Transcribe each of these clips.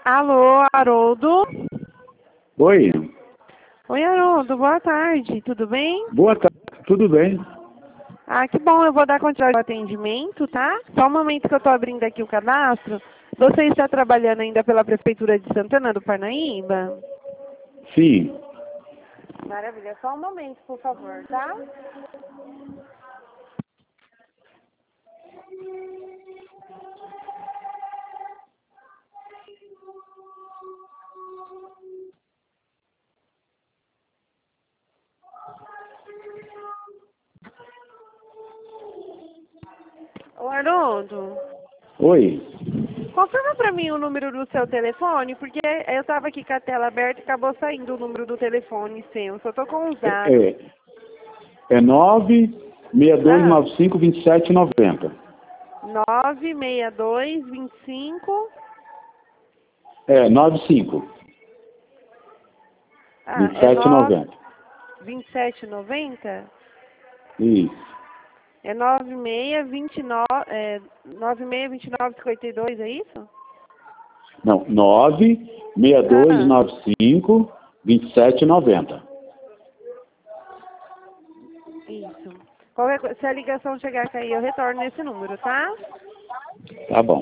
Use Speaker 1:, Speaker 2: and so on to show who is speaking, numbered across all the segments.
Speaker 1: Alô, Haroldo?
Speaker 2: Oi,
Speaker 1: Oi, Haroldo, boa tarde, tudo bem?
Speaker 2: boa tarde, tudo bem?
Speaker 1: Ah, que bom, eu vou dar continuidade ao atendimento, tá? Só um momento que eu tô abrindo aqui o cadastro. Você está trabalhando ainda pela Prefeitura de Santana do Parnaíba?
Speaker 2: Sim,
Speaker 1: Maravilha, só um momento, por favor, tá? Ô, Haroldo,
Speaker 2: oi,
Speaker 1: confirma pra mim o número do seu telefone, porque eu tava aqui com a tela aberta e acabou saindo o número do telefone seu, só tô com os dados.
Speaker 2: é 96295
Speaker 1: Ah,
Speaker 2: 2790.
Speaker 1: 96225.
Speaker 2: É, 95
Speaker 1: Ah, é
Speaker 2: 2790.
Speaker 1: 2790?
Speaker 2: Isso.
Speaker 1: É 9629, 962952, é isso?
Speaker 2: Não,
Speaker 1: Ah,
Speaker 2: 96295 2790.
Speaker 1: isso. Qualquer coisa, se a ligação chegar a cair, eu retorno nesse número, tá?
Speaker 2: Tá bom.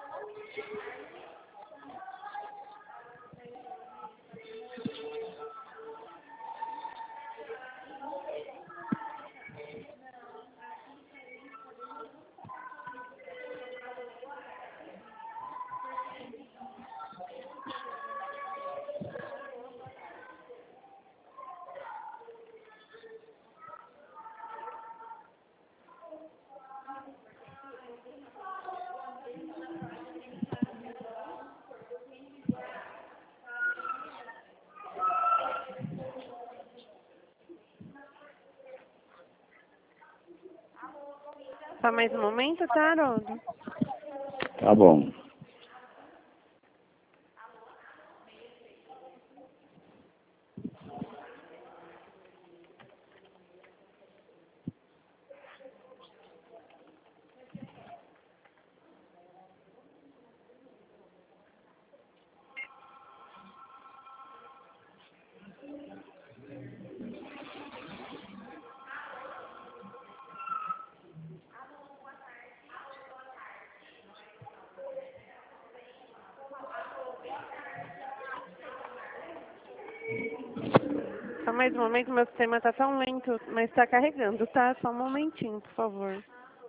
Speaker 1: Só mais um momento, tá, Haroldo?
Speaker 2: Tá bom.
Speaker 1: Só mais um momento, meu sistema tá tão lento, mas tá carregando, tá? Só um momentinho, por favor.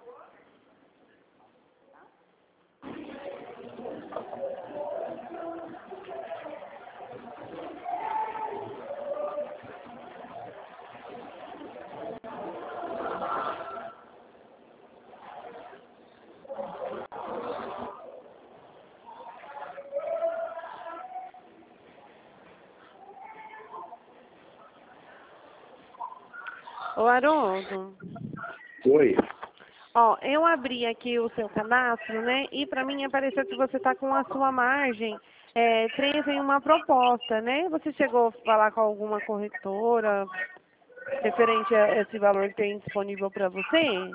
Speaker 1: Ô, Haroldo,
Speaker 2: Oi.
Speaker 1: ó, eu abri aqui o seu cadastro, né? E pra mim apareceu que você tá com a sua margem 3 em uma proposta, né? Você chegou a falar com alguma corretora referente a esse valor que tem disponível para você?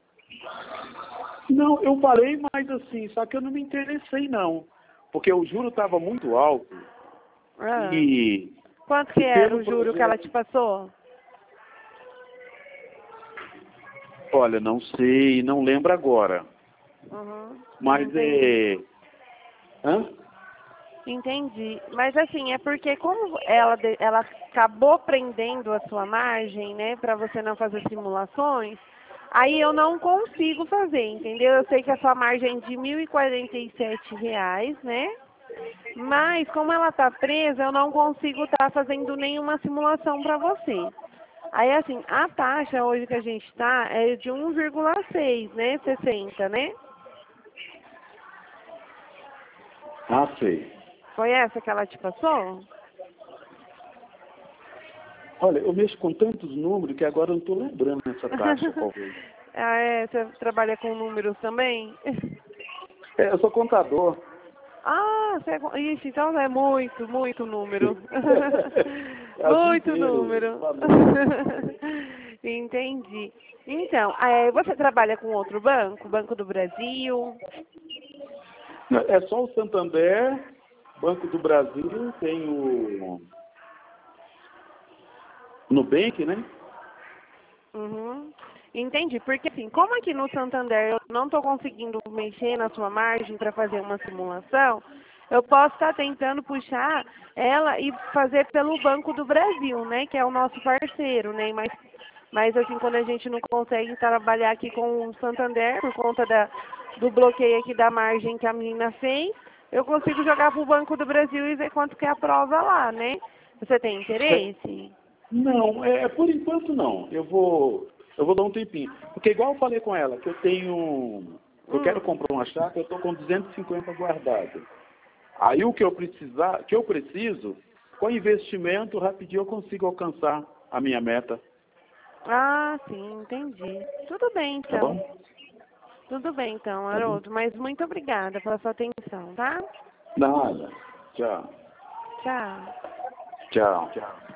Speaker 2: Não, eu falei, mas assim, só que eu não me interessei não. Porque o juro estava muito alto
Speaker 1: Ah,
Speaker 2: e,
Speaker 1: quanto que
Speaker 2: e
Speaker 1: era
Speaker 2: pelo
Speaker 1: o juro que ela te
Speaker 2: projeto.
Speaker 1: passou?
Speaker 2: Olha, não sei, não lembro agora.
Speaker 1: Uhum,
Speaker 2: Mas
Speaker 1: entendi.
Speaker 2: Hã?
Speaker 1: Entendi. Mas assim, é porque como ela acabou prendendo a sua margem, né, para você não fazer simulações, aí eu não consigo fazer, entendeu? Eu sei que a sua margem é de R$ 1.047, né? Mas como ela está presa, eu não consigo estar fazendo nenhuma simulação para você. Aí assim, a taxa hoje que a gente está é de 1,6, né? 60, né?
Speaker 2: Ah, sei.
Speaker 1: Foi essa que ela te passou?
Speaker 2: Olha, eu mexo com tantos números que agora eu não estou lembrando essa taxa, qual foi.
Speaker 1: Ah, é? Você trabalha com números também?
Speaker 2: É, eu sou contador.
Speaker 1: Ah, ixi, então é muito, muito número.
Speaker 2: É o dia
Speaker 1: Muito
Speaker 2: inteiro
Speaker 1: número.
Speaker 2: falando.
Speaker 1: Entendi. Então, você trabalha com outro banco? Banco do Brasil?
Speaker 2: É só o Santander Banco do Brasil tem o Nubank, né?
Speaker 1: Uhum. Entendi, porque assim, como aqui no Santander eu não estou conseguindo mexer na sua margem para fazer uma simulação, eu posso estar tentando puxar ela e fazer pelo Banco do Brasil, né, que é o nosso parceiro, né, mas assim, quando a gente não consegue trabalhar aqui com o Santander por conta do bloqueio aqui da margem que a menina fez, eu consigo jogar para o Banco do Brasil e ver quanto que é a prova lá, né? Você tem interesse?
Speaker 2: Não, por enquanto não. Eu vou dar um tempinho. Porque igual eu falei com ela, que eu quero comprar uma chácara, eu estou com 250 guardado. Aí o que eu preciso, com investimento, rapidinho eu consigo alcançar a minha meta.
Speaker 1: Ah, sim, entendi. Tudo bem,
Speaker 2: Tá
Speaker 1: então.
Speaker 2: bom?
Speaker 1: Tudo bem, então,
Speaker 2: Tá bom?
Speaker 1: Haroldo. Mas muito obrigada pela sua atenção, tá?
Speaker 2: Nada. Tchau.
Speaker 1: Tchau.
Speaker 2: Tchau. Tchau.